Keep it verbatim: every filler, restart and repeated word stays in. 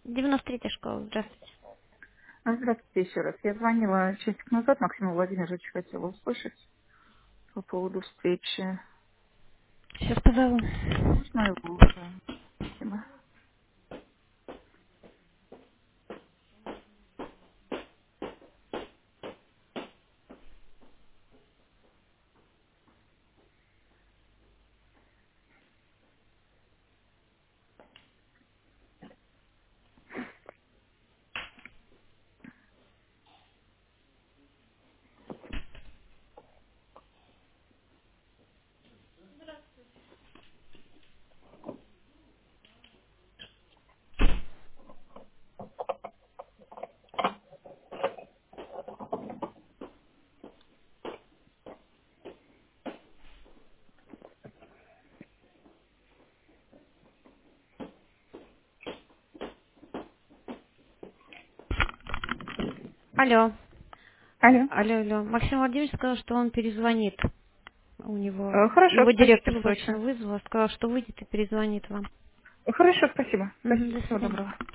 девяносто третья школа, здравствуйте. А, Здравствуйте еще раз. Я звонила часик назад, Максима Владимировича хотела услышать по поводу встречи. Сейчас позову. Можно его? Да, спасибо. Алло. Алло. Алло, алло. Максим Владимирович сказал, что он перезвонит. У него, Э, Хорошо, его директор спасибо срочно большое. вызвал, сказал, что выйдет и перезвонит вам. Хорошо, спасибо. Мгм, Спасибо. до Всего свидания. доброго.